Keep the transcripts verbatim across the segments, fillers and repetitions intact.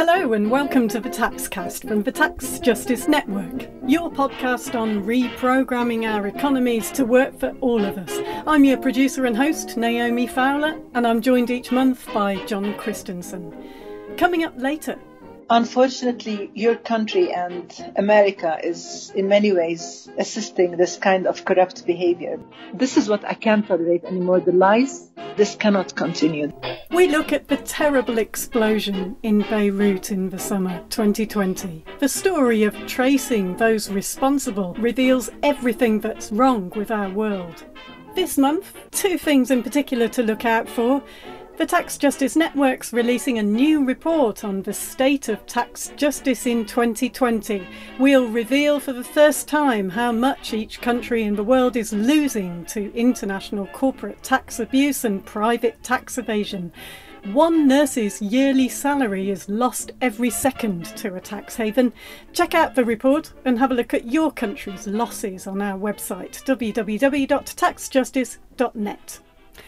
Hello and welcome to the Taxcast from the Tax Justice Network, your podcast on reprogramming our economies to work for all of us. I'm your producer and host, Naomi Fowler, and I'm joined each month by John Christensen. Coming up later. Unfortunately, your country and America is in many ways assisting this kind of corrupt behavior. This is what I can't tolerate anymore, the lies. This cannot continue. We look at the terrible explosion in Beirut in the summer twenty twenty. The story of tracing those responsible reveals everything that's wrong with our world. This month, two things in particular to look out for. The Tax Justice Network's releasing a new report on the state of tax justice in twenty twenty. We'll reveal for the first time how much each country in the world is losing to international corporate tax abuse and private tax evasion. One nurse's yearly salary is lost every second to a tax haven. Check out the report and have a look at your country's losses on our website, w w w dot tax justice dot net.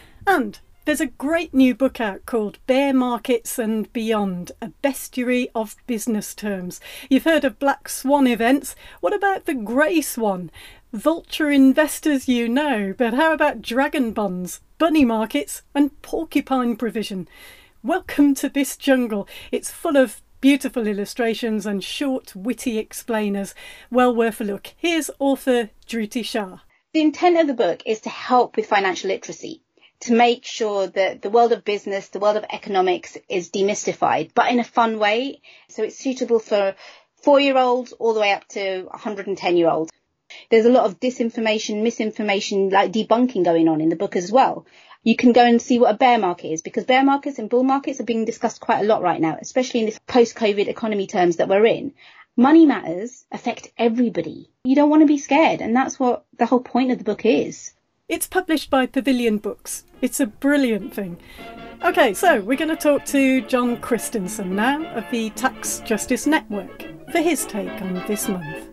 And there's a great new book out called Bear Markets and Beyond, a bestiary of business terms. You've heard of black swan events. What about the grey swan? Vulture investors you know, but how about dragon bonds, bunny markets and porcupine provision? Welcome to this jungle. It's full of beautiful illustrations and short, witty explainers. Well worth a look. Here's author Dhruti Shah. The intent of the book is to help with financial literacy, to make sure that the world of business, the world of economics is demystified, but in a fun way. So it's suitable for four-year-olds all the way up to one hundred ten-year-olds. There's a lot of disinformation, misinformation, like debunking going on in the book as well. You can go and see what a bear market is, because bear markets and bull markets are being discussed quite a lot right now, especially in this post-COVID economy terms that we're in. Money matters affect everybody. You don't want to be scared, and that's what the whole point of the book is. It's published by Pavilion Books. It's a brilliant thing. OK, so we're going to talk to John Christensen now of the Tax Justice Network for his take on this month.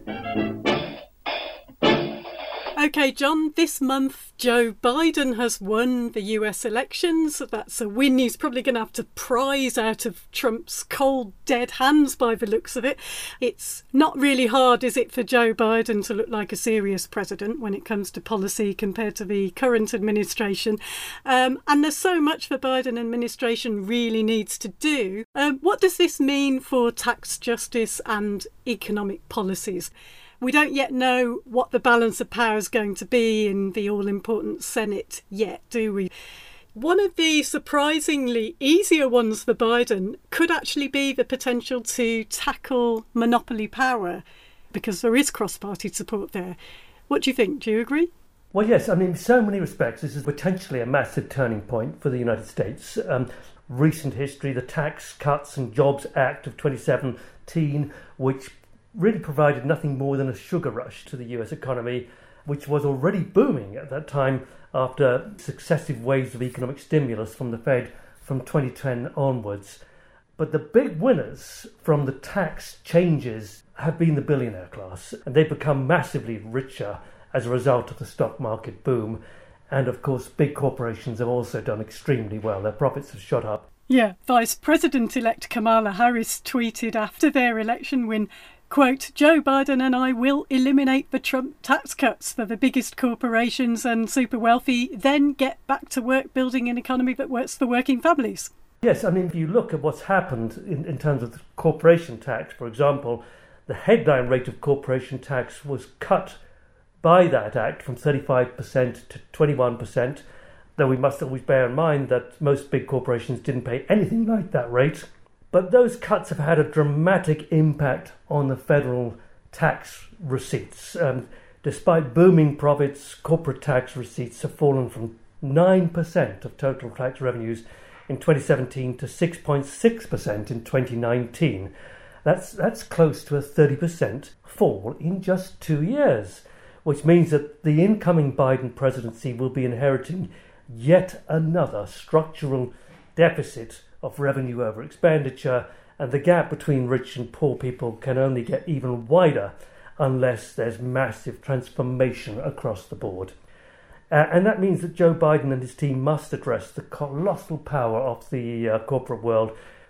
OK, John, this month Joe Biden has won the U S elections. That's a win he's probably going to have to prize out of Trump's cold, dead hands by the looks of it. It's not really hard, is it, for Joe Biden to look like a serious president when it comes to policy compared to the current administration. Um, and there's so much the Biden administration really needs to do. Um, what does this mean for tax justice and economic policies? We don't yet know what the balance of power is going to be in the all-important Senate yet, do we? One of the surprisingly easier ones for Biden could actually be the potential to tackle monopoly power, because there is cross-party support there. What do you think? Do you agree? Well, yes. I mean, in so many respects, this is potentially a massive turning point for the United States. Um, recent history, the Tax Cuts and Jobs Act of twenty seventeen, which really provided nothing more than a sugar rush to the U S economy, which was already booming at that time after successive waves of economic stimulus from the Fed from twenty ten onwards. But the big winners from the tax changes have been the billionaire class, and they've become massively richer as a result of the stock market boom. And of course, big corporations have also done extremely well. Their profits have shot up. Yeah, Vice President-elect Kamala Harris tweeted after their election win, quote, Joe Biden and I will eliminate the Trump tax cuts for the biggest corporations and super wealthy, then get back to work building an economy that works for working families. Yes, I mean, if you look at what's happened in, in terms of the corporation tax, for example, the headline rate of corporation tax was cut by that act from thirty-five percent to twenty-one percent, though we must always bear in mind that most big corporations didn't pay anything like that rate. But those cuts have had a dramatic impact on the federal tax receipts. Um, despite booming profits, corporate tax receipts have fallen from nine percent of total tax revenues in twenty seventeen to six point six percent in twenty nineteen. That's, that's close to a thirty percent fall in just two years, which means that the incoming Biden presidency will be inheriting yet another structural deficit of revenue over expenditure, and the gap between rich and poor people can only get even wider unless there's massive transformation across the board. Uh, and that means that Joe Biden and his team must address the colossal power of the uh, corporate world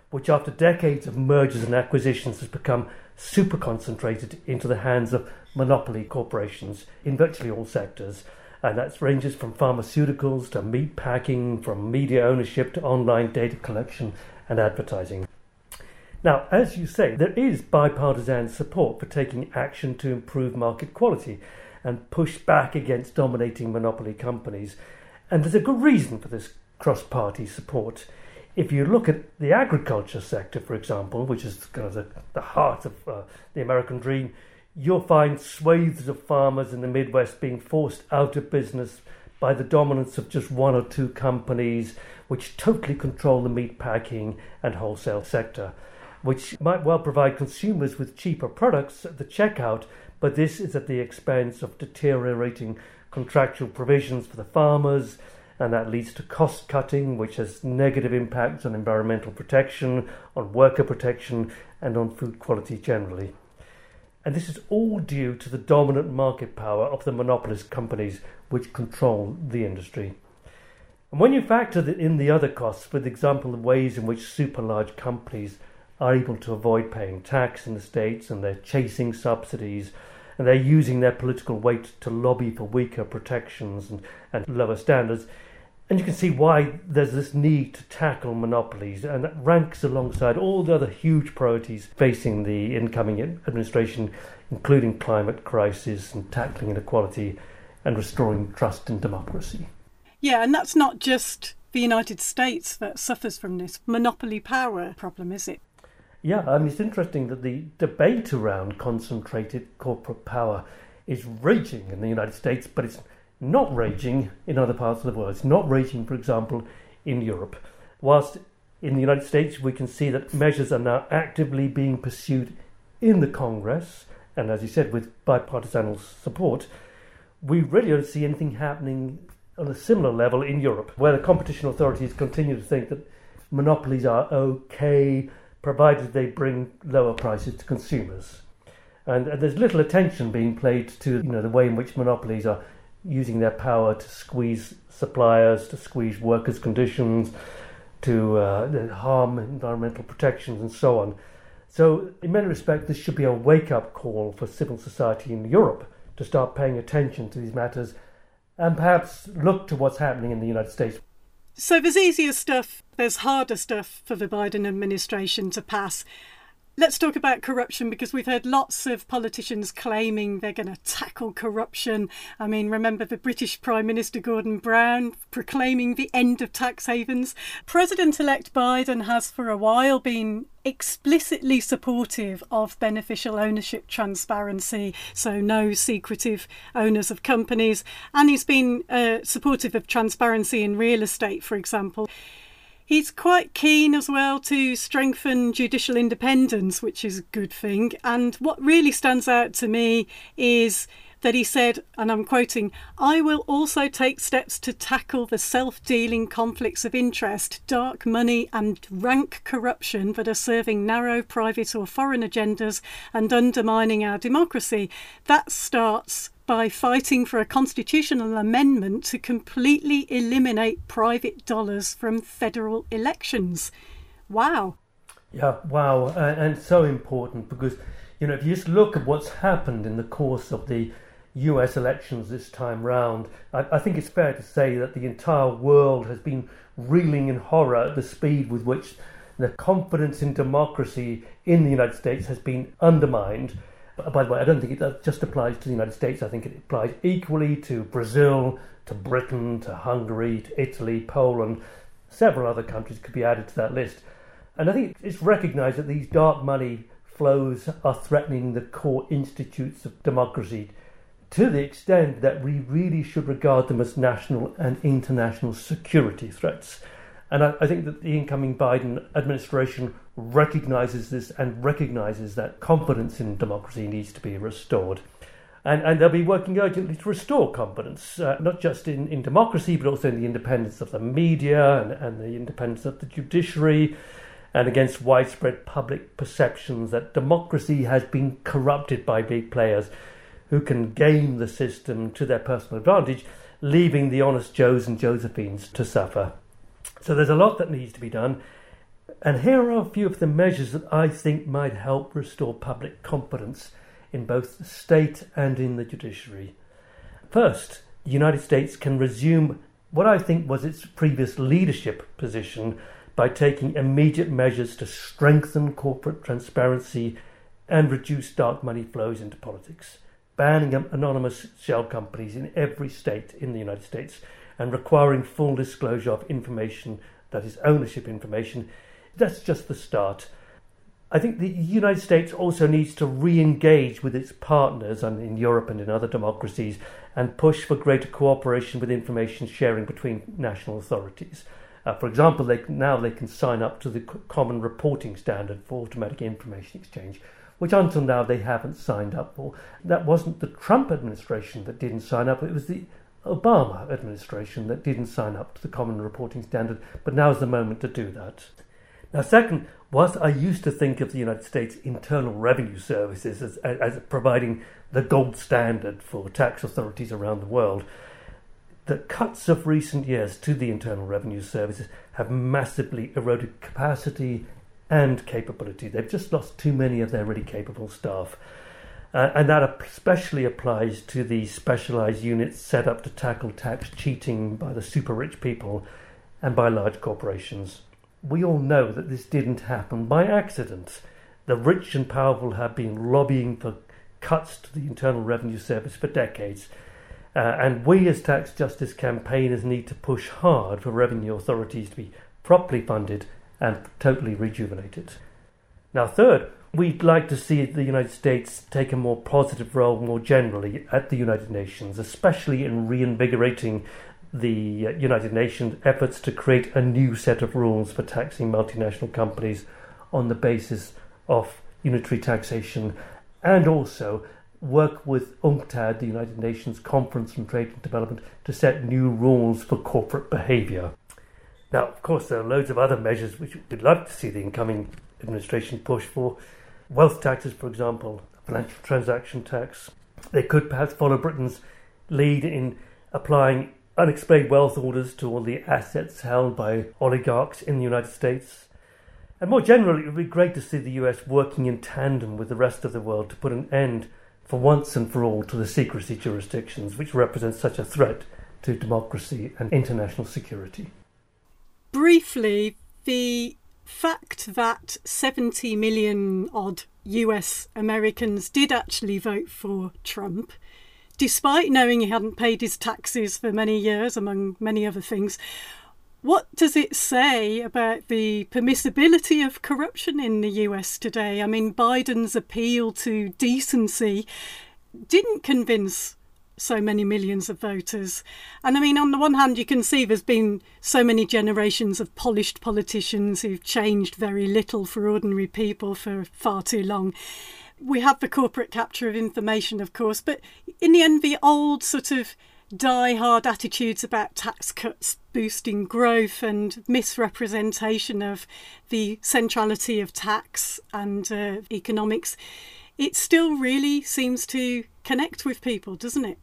which after decades of mergers and acquisitions has become super concentrated into the hands of monopoly corporations in virtually all sectors. And that ranges from pharmaceuticals to meat packing, from media ownership to online data collection and advertising. Now, as you say, there is bipartisan support for taking action to improve market quality and push back against dominating monopoly companies. And there's a good reason for this cross-party support. If you look at the agriculture sector, for example, which is kind of the, the heart of uh, the American dream, you'll find swathes of farmers in the Midwest being forced out of business by the dominance of just one or two companies which totally control the meat packing and wholesale sector, which might well provide consumers with cheaper products at the checkout, but this is at the expense of deteriorating contractual provisions for the farmers, and that leads to cost cutting, which has negative impacts on environmental protection, on worker protection, and on food quality generally. And this is all due to the dominant market power of the monopolist companies which control the industry. And when you factor in the other costs, for example, the ways in which super large companies are able to avoid paying tax in the States, and they're chasing subsidies, and they're using their political weight to lobby for weaker protections and, and lower standards, and you can see why there's this need to tackle monopolies, and that ranks alongside all the other huge priorities facing the incoming administration, including climate crisis and tackling inequality and restoring trust in democracy. Yeah, and that's not just the United States that suffers from this monopoly power problem, is it? Yeah, I mean, it's interesting that the debate around concentrated corporate power is raging in the United States, but it's not raging in other parts of the world. It's not raging, for example, in Europe. Whilst in the United States we can see that measures are now actively being pursued in the Congress, and as you said, with bipartisan support, we really don't see anything happening on a similar level in Europe, where the competition authorities continue to think that monopolies are okay, provided they bring lower prices to consumers. And, and there's little attention being paid to, you know, the way in which monopolies are using their power to squeeze suppliers, to squeeze workers' conditions, to uh, harm environmental protections and so on. So in many respects, this should be a wake-up call for civil society in Europe to start paying attention to these matters and perhaps look to what's happening in the United States. So there's easier stuff, there's harder stuff for the Biden administration to pass. Let's talk about corruption, because we've heard lots of politicians claiming they're going to tackle corruption. I mean, remember the British Prime Minister Gordon Brown proclaiming the end of tax havens. President-elect Biden has for a while been explicitly supportive of beneficial ownership transparency, so no secretive owners of companies. And he's been uh, supportive of transparency in real estate, for example. He's quite keen as well to strengthen judicial independence, which is a good thing. And what really stands out to me is that he said, and I'm quoting, "I will also take steps to tackle the self-dealing conflicts of interest, dark money and rank corruption that are serving narrow private or foreign agendas and undermining our democracy. That starts by fighting for a constitutional amendment to completely eliminate private dollars from federal elections." Wow. Yeah, wow. Uh, and so important, because, you know, if you just look at what's happened in the course of the U S elections this time round, I, I think it's fair to say that the entire world has been reeling in horror at the speed with which the confidence in democracy in the United States has been undermined. By the way, I don't think it just applies to the United States. I think it applies equally to Brazil, to Britain, to Hungary, to Italy, Poland. Several other countries could be added to that list. And I think it's recognised that these dark money flows are threatening the core institutes of democracy to the extent that we really should regard them as national and international security threats. And I, I think that the incoming Biden administration recognises this and recognises that confidence in democracy needs to be restored. And, and they'll be working urgently to restore confidence, uh, not just in, in democracy, but also in the independence of the media and, and the independence of the judiciary, and against widespread public perceptions that democracy has been corrupted by big players who can game the system to their personal advantage, leaving the honest Joes and Josephines to suffer. So there's a lot that needs to be done. And here are a few of the measures that I think might help restore public confidence in both the state and in the judiciary. First, the United States can resume what I think was its previous leadership position by taking immediate measures to strengthen corporate transparency and reduce dark money flows into politics, banning anonymous shell companies in every state in the United States and requiring full disclosure of information that is ownership information. That's just the start. I think the United States also needs to re-engage with its partners and in Europe and in other democracies and push for greater cooperation with information sharing between national authorities. Uh, for example, they can, now they can sign up to the Common Reporting Standard for Automatic Information Exchange, which until now they haven't signed up for. That wasn't the Trump administration that didn't sign up, it was the Obama administration that didn't sign up to the Common Reporting Standard, but now's the moment to do that. Now, second, whilst I used to think of the United States Internal Revenue Services as, as providing the gold standard for tax authorities around the world, the cuts of recent years to the Internal Revenue Services have massively eroded capacity and capability. They've just lost too many of their really capable staff. Uh, and that especially applies to the specialised units set up to tackle tax cheating by the super rich people and by large corporations. We all know that this didn't happen by accident. The rich and powerful have been lobbying for cuts to the Internal Revenue Service for decades. Uh, and we as tax justice campaigners need to push hard for revenue authorities to be properly funded and totally rejuvenated. Now, third, we'd like to see the United States take a more positive role more generally at the United Nations, especially in reinvigorating the United Nations efforts to create a new set of rules for taxing multinational companies on the basis of unitary taxation, and also work with UNCTAD, the United Nations Conference on Trade and Development, to set new rules for corporate behaviour. Now, of course, there are loads of other measures which we'd love to see the incoming administration push for. Wealth taxes, for example, financial transaction tax. They could perhaps follow Britain's lead in applying unexplained wealth orders to all the assets held by oligarchs in the United States. And more generally, it would be great to see the U S working in tandem with the rest of the world to put an end, for once and for all, to the secrecy jurisdictions, which represent such a threat to democracy and international security. Briefly, the fact that seventy million odd U S Americans did actually vote for Trump, despite knowing he hadn't paid his taxes for many years, among many other things, what does it say about the permissibility of corruption in the U S today? I mean, Biden's appeal to decency didn't convince so many millions of voters. And I mean, on the one hand, you can see there's been so many generations of polished politicians who've changed very little for ordinary people for far too long. We have the corporate capture of information, of course, but in the end, the old sort of die-hard attitudes about tax cuts boosting growth and misrepresentation of the centrality of tax and uh, economics, it still really seems to connect with people, doesn't it?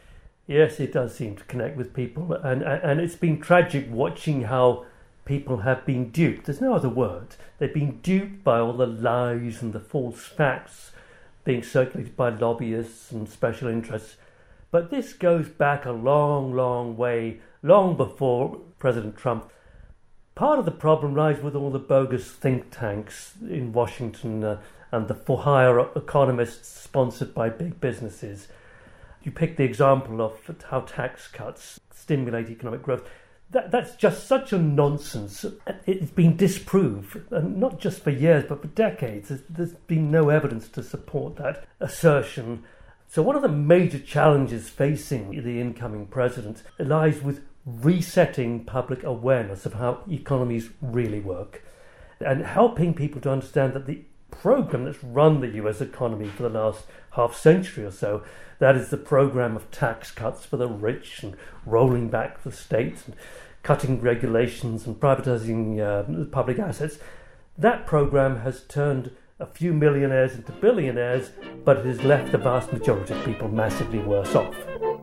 Yes, it does seem to connect with people, and and it's been tragic watching how people have been duped. There's no other word. They've been duped by all the lies and the false facts being circulated by lobbyists and special interests. But this goes back a long, long way, long before President Trump. Part of the problem lies with all the bogus think tanks in Washington uh, and the for-hire economists sponsored by big businesses. You pick the example of how tax cuts stimulate economic growth. That, that's just such a nonsense. It's been disproved, and not just for years, but for decades. There's, there's been no evidence to support that assertion. So one of the major challenges facing the incoming president lies with resetting public awareness of how economies really work and helping people to understand that the program that's run the U S economy for the last half century or so, that is the program of tax cuts for the rich and rolling back the states and cutting regulations and privatizing uh, public assets, that program has turned a few millionaires into billionaires, but it has left the vast majority of people massively worse off.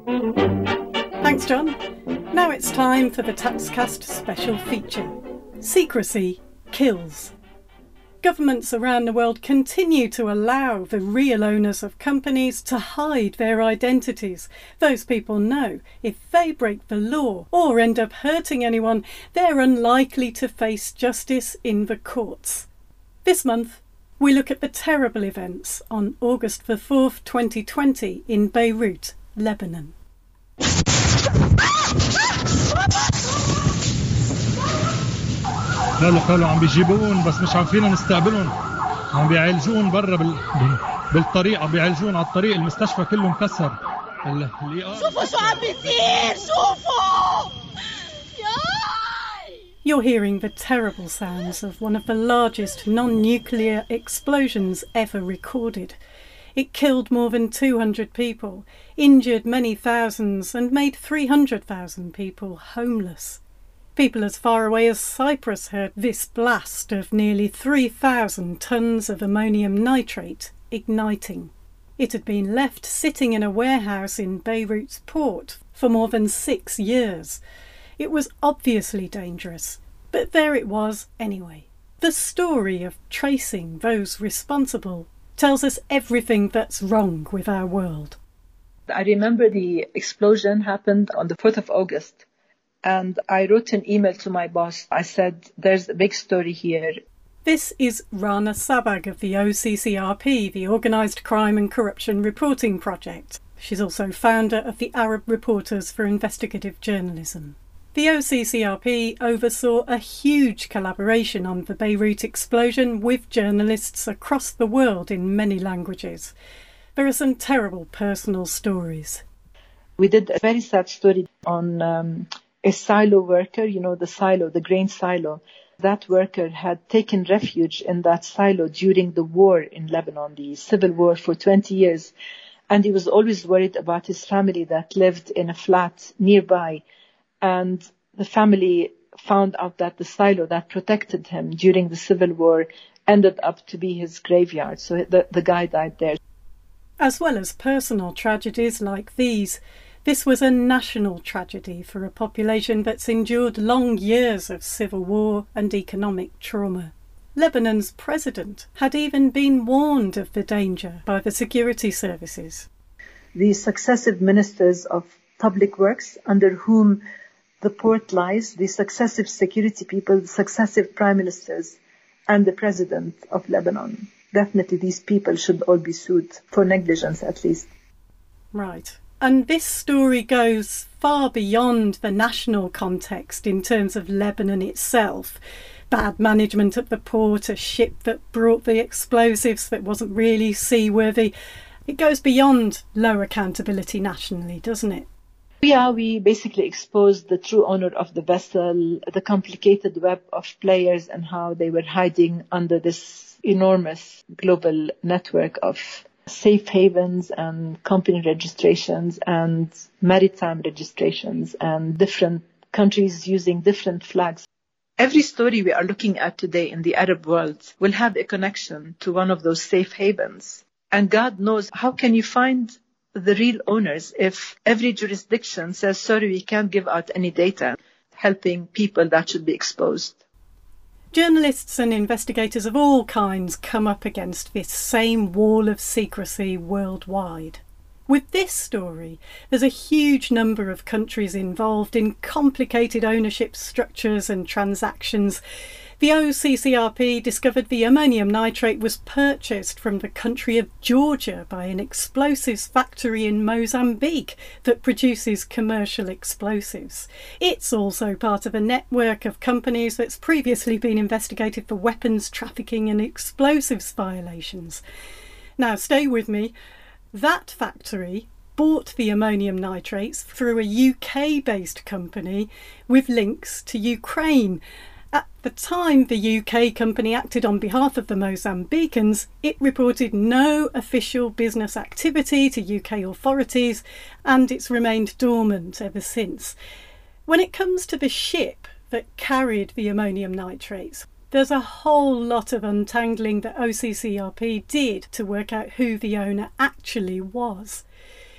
Thanks, John. Now it's time for the TaxCast special feature, Secrecy kills. Governments around the world continue to allow the real owners of companies to hide their identities. Those people know if they break the law or end up hurting anyone, they're unlikely to face justice in the courts. This month, we look at the terrible events on August the fourth, twenty twenty in Beirut, Lebanon. قالوا قالوا عم بيجيبون بس مش عارفين نستقبلهم عم بيعالجون برا بال... بالطريق عم بيعالجون على الطريق المستشفى كله مكسر شوفوا شو عم بيصير شوفوا. You're hearing the terrible sounds of one of the largest non-nuclear explosions ever recorded. It killed more than two hundred people, injured many thousands and made three hundred thousand people homeless. People as far away as Cyprus heard this blast of nearly three thousand tonnes of ammonium nitrate igniting. It had been left sitting in a warehouse in Beirut's port for more than six years. It was obviously dangerous, but there it was anyway. The story of tracing those responsible tells us everything that's wrong with our world. I remember the explosion happened on the fourth of August. And I wrote an email to my boss. I said, there's a big story here. This is Rana Sabag of the O C C R P, the Organised Crime and Corruption Reporting Project. She's also founder of the Arab Reporters for Investigative Journalism. The O C C R P oversaw a huge collaboration on the Beirut explosion with journalists across the world in many languages. There are some terrible personal stories. We did a very sad story on Um, a silo worker, you know, the silo, the grain silo. That worker had taken refuge in that silo during the war in Lebanon, the civil war for twenty years. And he was always worried about his family that lived in a flat nearby. And the family found out that the silo that protected him during the civil war ended up to be his graveyard. So the, the guy died there. As well as personal tragedies like these, this was a national tragedy for a population that's endured long years of civil war and economic trauma. Lebanon's president had even been warned of the danger by the security services. The successive ministers of public works under whom the port lies, the successive security people, the successive prime ministers, and the president of Lebanon. Definitely these people should all be sued for negligence at least. Right. And this story goes far beyond the national context in terms of Lebanon itself. Bad management at the port, a ship that brought the explosives that wasn't really seaworthy. It goes beyond low accountability nationally, doesn't it? Yeah, we basically exposed the true owner of the vessel, the complicated web of players and how they were hiding under this enormous global network of safe havens and company registrations and maritime registrations and different countries using different flags. Every story we are looking at today in the Arab world will have a connection to one of those safe havens. And God knows, how can you find the real owners if every jurisdiction says, sorry, we can't give out any data, helping people that should be exposed? Journalists and investigators of all kinds come up against this same wall of secrecy worldwide. With this story, there's a huge number of countries involved in complicated ownership structures and transactions. The O C C R P discovered the ammonium nitrate was purchased from the country of Georgia by an explosives factory in Mozambique that produces commercial explosives. It's also part of a network of companies that's previously been investigated for weapons trafficking and explosives violations. Now, stay with me. That factory bought the ammonium nitrates through a U K-based company with links to Ukraine. At the time the U K company acted on behalf of the Mozambicans, it reported no official business activity to U K authorities, and it's remained dormant ever since. When it comes to the ship that carried the ammonium nitrates, there's a whole lot of untangling that O C C R P did to work out who the owner actually was.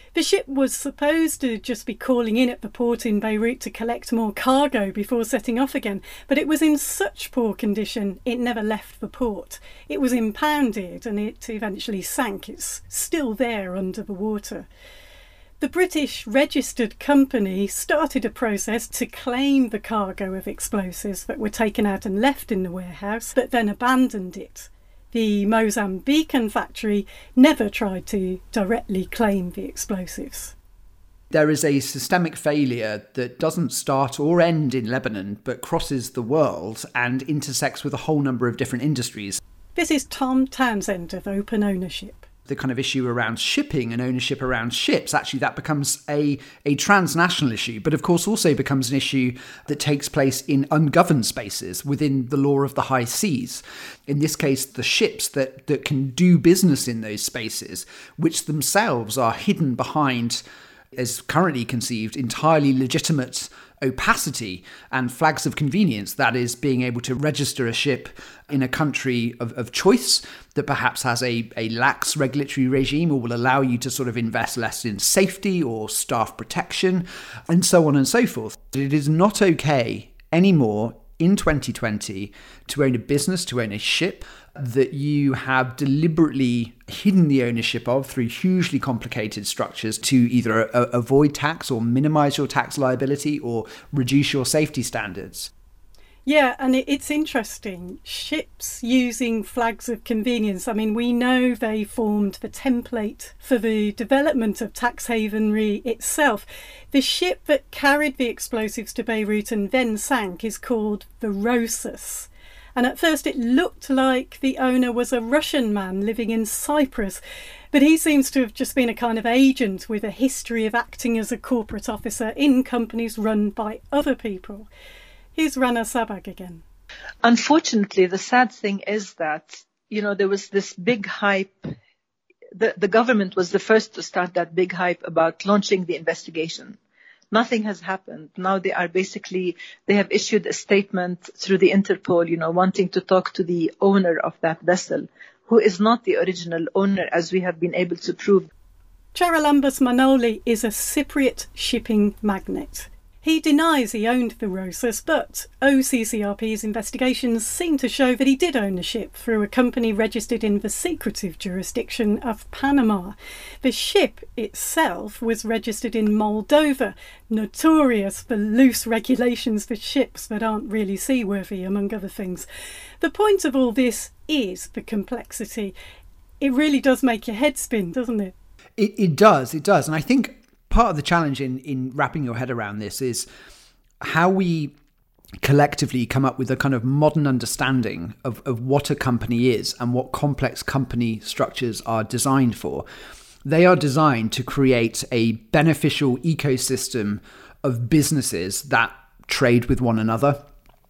The ship was supposed to just be calling in at the port in Beirut to collect more cargo before setting off again, but it was in such poor condition it never left the port. It was impounded and it eventually sank. It's still there under the water. The British registered company started a process to claim the cargo of explosives that were taken out and left in the warehouse, but then abandoned it. The Mozambican factory never tried to directly claim the explosives. There is a systemic failure that doesn't start or end in Lebanon, but crosses the world and intersects with a whole number of different industries. This is Tom Townsend of Open Ownership. The kind of issue around shipping and ownership around ships, actually that becomes a, a transnational issue, but of course also becomes an issue that takes place in ungoverned spaces within the law of the high seas. In this case, the ships that, that can do business in those spaces, which themselves are hidden behind, as currently conceived, entirely legitimate opacity and flags of convenience, that is being able to register a ship in a country of, of choice that perhaps has a, a lax regulatory regime or will allow you to sort of invest less in safety or staff protection and so on and so forth. It is not okay anymore in twenty twenty to own a business, to own a ship that you have deliberately hidden the ownership of through hugely complicated structures to either a- avoid tax or minimize your tax liability or reduce your safety standards. Yeah, and it's interesting. Ships using flags of convenience. I mean, we know they formed the template for the development of tax havenry itself. The ship that carried the explosives to Beirut and then sank is called the Rosas. And at first it looked like the owner was a Russian man living in Cyprus, but he seems to have just been a kind of agent with a history of acting as a corporate officer in companies run by other people. Here's Rana Sabag again. Unfortunately, the sad thing is that, you know, there was this big hype. The, the government was the first to start that big hype about launching the investigation. Nothing has happened. Now they are basically, they have issued a statement through the Interpol, you know, wanting to talk to the owner of that vessel, who is not the original owner, as we have been able to prove. Charalambos Manoli is a Cypriot shipping magnate. He denies he owned the Rosas, but O C C R P's investigations seem to show that he did own the ship through a company registered in the secretive jurisdiction of Panama. The ship itself was registered in Moldova, notorious for loose regulations for ships that aren't really seaworthy, among other things. The point of all this is the complexity. It really does make your head spin, doesn't it? It, it does, it does. And I think part of the challenge in, in wrapping your head around this is how we collectively come up with a kind of modern understanding of, of what a company is and what complex company structures are designed for. They are designed to create a beneficial ecosystem of businesses that trade with one another,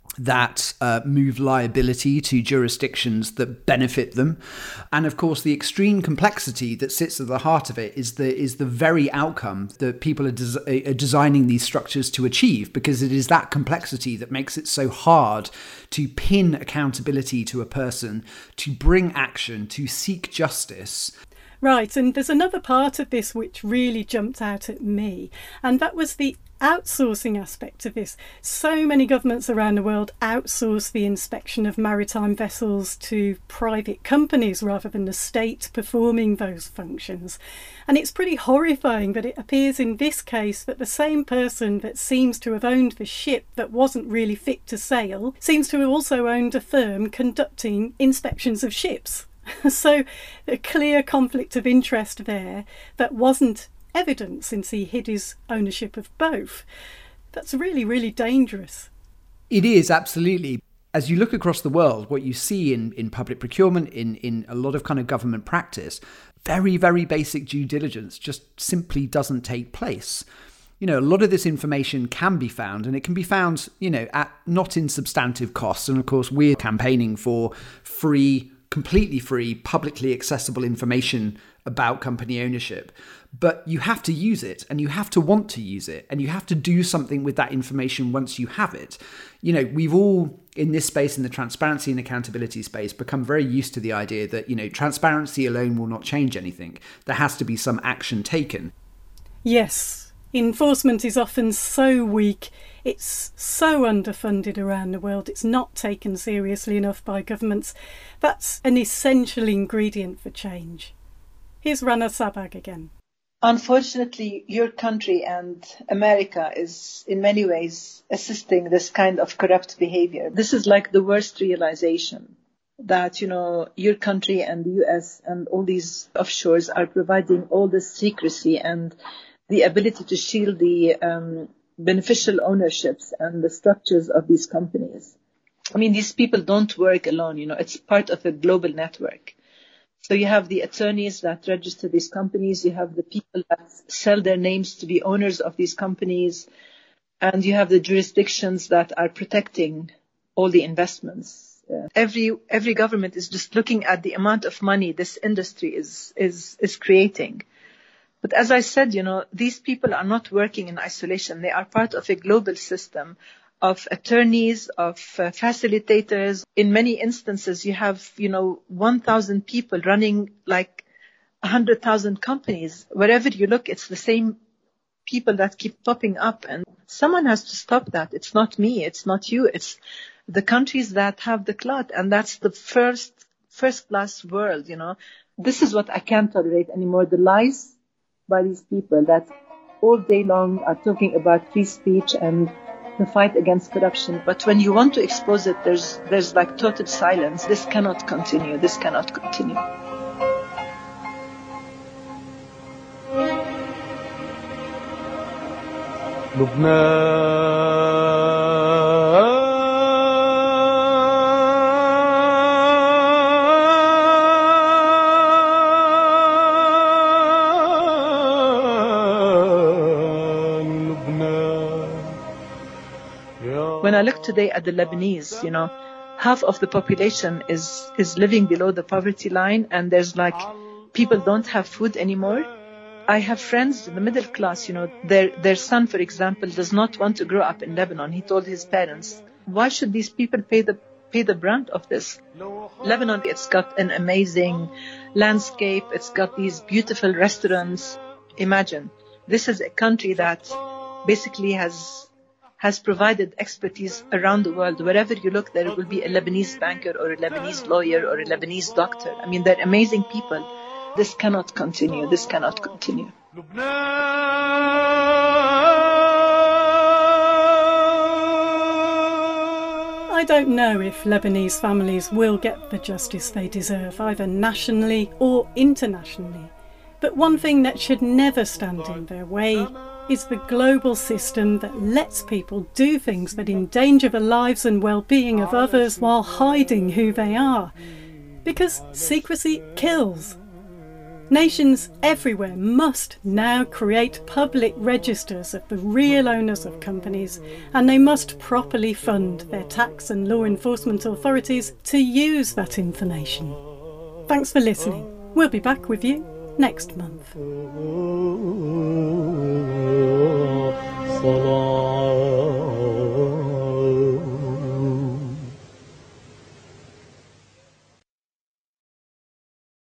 that uh, move liability to jurisdictions that benefit them. And of course, the extreme complexity that sits at the heart of it is the is the very outcome that people are, des- are designing these structures to achieve, because it is that complexity that makes it so hard to pin accountability to a person, to bring action, to seek justice. Right, and there's another part of this which really jumped out at me, and that was the outsourcing aspect of this. So many governments around the world outsource the inspection of maritime vessels to private companies rather than the state performing those functions. And it's pretty horrifying that it appears in this case that the same person that seems to have owned the ship that wasn't really fit to sail seems to have also owned a firm conducting inspections of ships. So a clear conflict of interest there that wasn't evident since he hid his ownership of both. That's really, really dangerous. It is, absolutely. As you look across the world, what you see in, in public procurement, in, in a lot of kind of government practice, very, very basic due diligence just simply doesn't take place. You know, a lot of this information can be found, and it can be found, you know, at not in substantive costs. And of course, we're campaigning for free, completely free, publicly accessible information about company ownership. But you have to use it, and you have to want to use it, and you have to do something with that information once you have it. You know, we've all, in this space, in the transparency and accountability space, become very used to the idea that, you know, transparency alone will not change anything. There has to be some action taken. Yes, enforcement is often so weak, it's so underfunded around the world, it's not taken seriously enough by governments. That's an essential ingredient for change. Here's Rana Sabag again. Unfortunately, your country and America is in many ways assisting this kind of corrupt behavior. This is like the worst realization that, you know, your country and the U S and all these offshores are providing all this secrecy and the ability to shield the um, beneficial ownerships and the structures of these companies. I mean, these people don't work alone, you know, it's part of a global network. So you have the attorneys that register these companies, you have the people that sell their names to be owners of these companies, and you have the jurisdictions that are protecting all the investments. Yeah. Every every government is just looking at the amount of money this industry is is is creating. But as I said, you know, these people are not working in isolation. They are part of a global system of attorneys, of uh, facilitators. In many instances, you have, you know, one thousand people running like one hundred thousand companies. Wherever you look, it's the same people that keep popping up. And someone has to stop that. It's not me. It's not you. It's the countries that have the clout. And that's the first, first class world, you know. This is what I can't tolerate anymore. The lies by these people that all day long are talking about free speech and the fight against corruption. But when you want to expose it, there's there's like total silence. This cannot continue. This cannot continue. When I look today at the Lebanese, you know, half of the population is, is living below the poverty line, and there's like, people don't have food anymore. I have friends in the middle class, you know, their, their son, for example, does not want to grow up in Lebanon. He told his parents, why should these people pay the, pay the brunt of this? Lebanon, it's got an amazing landscape. It's got these beautiful restaurants. Imagine, this is a country that basically has has provided expertise around the world. Wherever you look, there will be a Lebanese banker or a Lebanese lawyer or a Lebanese doctor. I mean, they're amazing people. This cannot continue. This cannot continue. I don't know if Lebanese families will get the justice they deserve, either nationally or internationally. But one thing that should never stand in their way is the global system that lets people do things that endanger the lives and well-being of others while hiding who they are. Because secrecy kills. Nations everywhere must now create public registers of the real owners of companies, and they must properly fund their tax and law enforcement authorities to use that information. Thanks for listening. We'll be back with you next month. صلاة